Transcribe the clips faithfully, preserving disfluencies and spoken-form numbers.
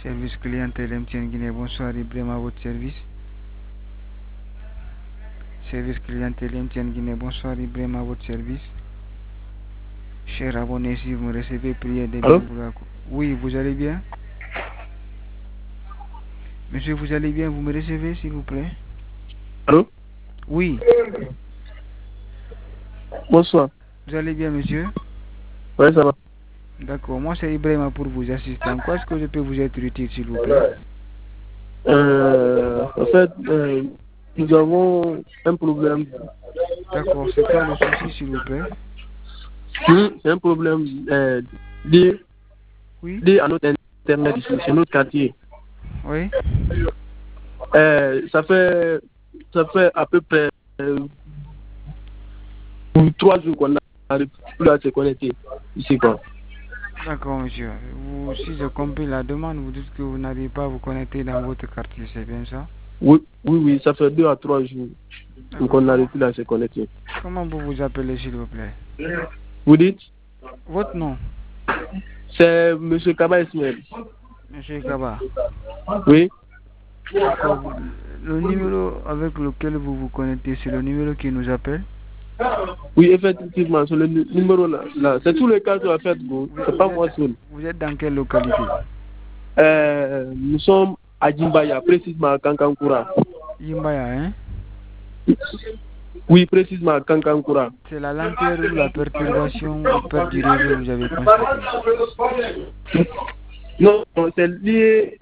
Service clientèle M T N Guinée, bonsoir Ibrahim à votre service. Service clientèle M T N Guinée, bonsoir Ibrahim à votre service. Cher abonné, si vous me recevez, priez de bien vouloir. Oui, vous allez bien? Monsieur, vous allez bien? Vous me recevez, s'il vous plaît? Allô? Oui. Bonsoir. Vous allez bien, monsieur? Oui, ça va. D'accord, moi c'est Ibrahim pour vous assister. En quoi est-ce que je peux vous être utile, s'il vous plaît? Euh, en fait, euh, nous avons un problème. D'accord, c'est quoi le souci, s'il vous plaît? C'est un problème euh, lié, Oui. lié à notre internet ici, c'est notre quartier. Oui. Euh, ça fait ça fait à peu près euh, trois jours qu'on n'arrive plus à se connecter ici, quoi. D'accord, monsieur. Vous, si je compris la demande, vous dites que vous n'arrivez pas à vous connecter dans votre quartier, c'est bien ça? Oui, oui, oui, ça fait deux à trois jours qu'on n'arrive Comment, plus à se connecter. comment vous vous appelez, s'il vous plaît? Vous dites? Votre nom? C'est M. Kaba Ismaël. Monsieur Kaba. Oui. D'accord. Le numéro avec lequel vous vous connectez, c'est le numéro qui nous appelle? Oui, effectivement, c'est le numéro là. là. C'est tous les cas en fait, vous. C'est pas moi seul. Vous êtes dans quelle localité? Euh, nous sommes à Jimbaya, précisément à Kankankura. Jimbaya, hein? Oui, précisément à Kankankura. C'est la lenteur ou la perturbation ou perte du réseau que vous avez constaté? Non, c'est lié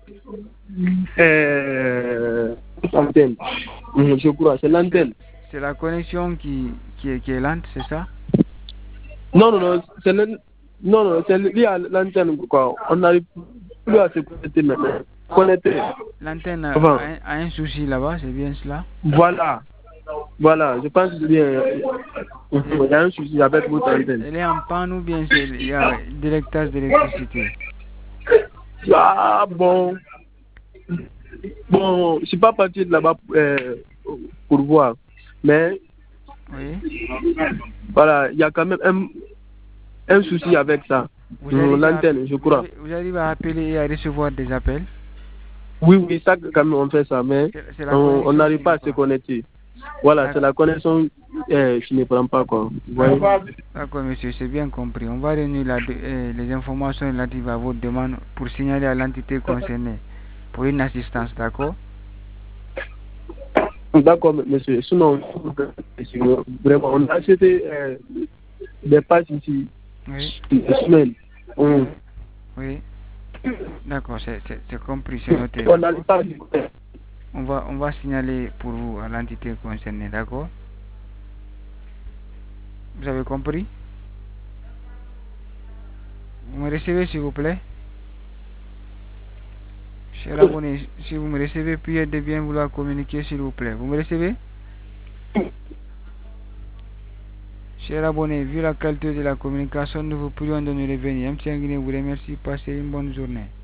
euh, l'antenne. Je crois, c'est l'antenne. C'est la connexion qui, qui, est, qui est lente, c'est ça? Non, non, non, c'est le, non, non, c'est lié à l'antenne, quoi. On n'arrive plus à se connecter maintenant. Connecter. L'antenne a, a, un, a un souci là-bas, c'est bien cela? Voilà. Voilà, je pense bien. Il y a un souci avec votre antenne. Elle est en panne ou bien il y a délectage d'électricité? Ah bon. Bon, je suis pas parti de là-bas euh, pour voir. Mais oui. Voilà, il y a quand même un, un souci avec ça. L'antenne, je crois. Vous arrivez à appeler et à recevoir des appels? Oui, oui, ça quand même on fait ça, mais on n'arrive pas à se connecter. Voilà, c'est la connexion euh, qui ne prend pas, quoi. D'accord, monsieur, c'est bien compris. On va réunir la, euh, les informations relatives à votre demande pour signaler à l'entité concernée pour une assistance, d'accord? D'accord, monsieur. Sinon, vraiment, on a acheté euh, des pages ici. Oui. Des semaines. Oui. Oui. D'accord, c'est compris, c'est noté. On n'arrive pas à On va, on va signaler pour vous à l'entité concernée, d'accord? Vous avez compris? Vous me recevez, s'il vous plaît? Cher abonné, si vous me recevez, priez de bien vouloir communiquer, s'il vous plaît. Vous me recevez? Cher abonné, vu la qualité de la communication, nous vous prions de nous revenir. M T N Guinée vous remercie. Passez une bonne journée.